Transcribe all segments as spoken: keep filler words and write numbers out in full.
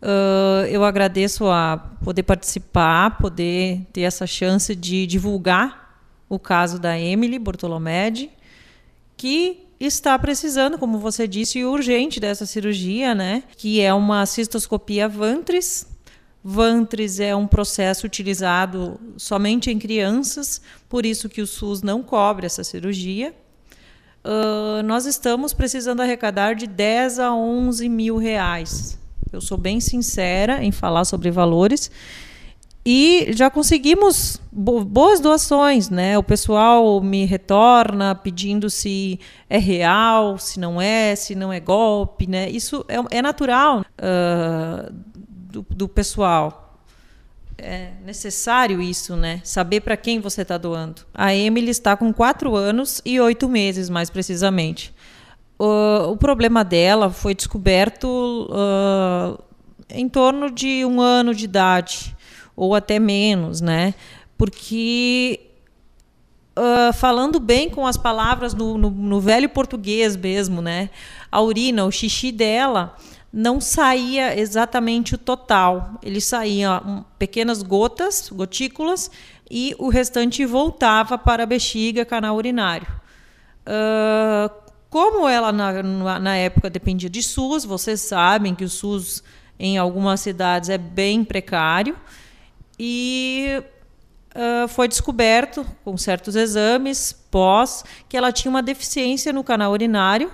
Uh, eu agradeço a poder participar, poder ter essa chance de divulgar o caso da Emily Bortolomedi, que está precisando, como você disse, urgente dessa cirurgia, né? Que é uma cistoscopia Vantris. Vantris é um processo utilizado somente em crianças, por isso que o SUS não cobre essa cirurgia. Uh, nós estamos precisando arrecadar de dez a onze mil reais. Eu sou bem sincera em falar sobre valores. E já conseguimos boas doações, né? O pessoal me retorna pedindo se é real, se não é, se não é golpe, né? Isso é, é natural uh, do, do pessoal. É necessário isso, né? Saber para quem você está doando. A Emily está com quatro anos e oito meses, mais precisamente. Uh, o problema dela foi descoberto uh, em torno de um ano de idade, ou até menos, né? Porque, uh, falando bem com as palavras no, no, no velho português mesmo, né? A urina, o xixi dela não saía exatamente o total. Ele saía um, pequenas gotas, gotículas, e o restante voltava para a bexiga, canal urinário. Uh, como ela, na, na época, dependia de SUS, vocês sabem que o SUS, em algumas cidades, é bem precário, e uh, foi descoberto, com certos exames pós, que ela tinha uma deficiência no canal urinário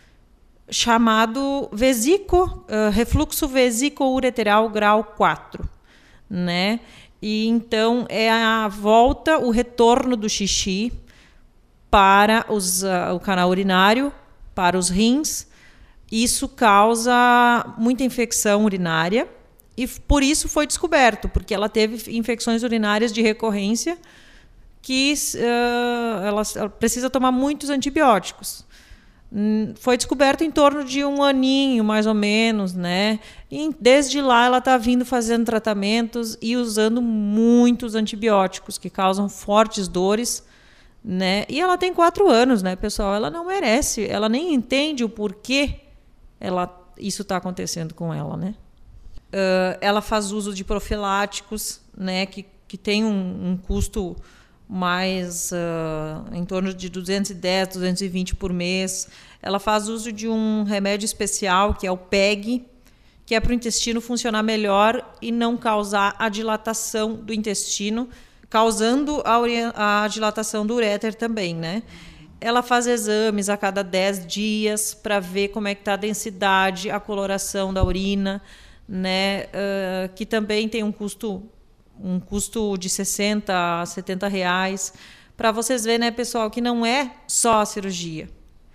chamado vesico, uh, refluxo vesíco-ureteral grau quatro, né? E então é a volta, o retorno do xixi para os, uh, o canal urinário, para os rins. Isso causa muita infecção urinária. E por isso foi descoberto, porque ela teve infecções urinárias de recorrência que uh, ela, ela precisa tomar muitos antibióticos. Hum, foi descoberto em torno de um aninho, mais ou menos, né? E desde lá ela está vindo fazendo tratamentos e usando muitos antibióticos que causam fortes dores, né? E ela tem quatro anos, né, pessoal? Ela não merece, ela nem entende o porquê ela, isso está acontecendo com ela, né? Uh, ela faz uso de profiláticos, né, que, que tem um, um custo mais uh, em torno de duzentos e dez, duzentos e vinte por mês. Ela faz uso de um remédio especial, que é o P E G, que é para o intestino funcionar melhor e não causar a dilatação do intestino, causando a, a dilatação do uréter também, né? Ela faz exames a cada dez dias para ver como é que está a densidade, a coloração da urina, né, uh, que também tem um custo, um custo de sessenta a setenta reais, para vocês verem, né, pessoal, que não é só a cirurgia.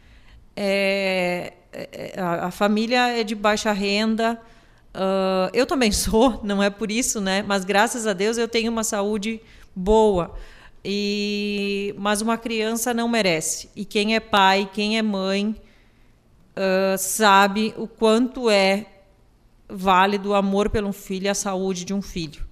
É, é, a, a família é de baixa renda, uh, eu também sou, não é por isso, né, mas graças a Deus eu tenho uma saúde boa, e, mas uma criança não merece. E quem é pai, quem é mãe, uh, sabe o quanto é válido o amor pelo filho e a saúde de um filho.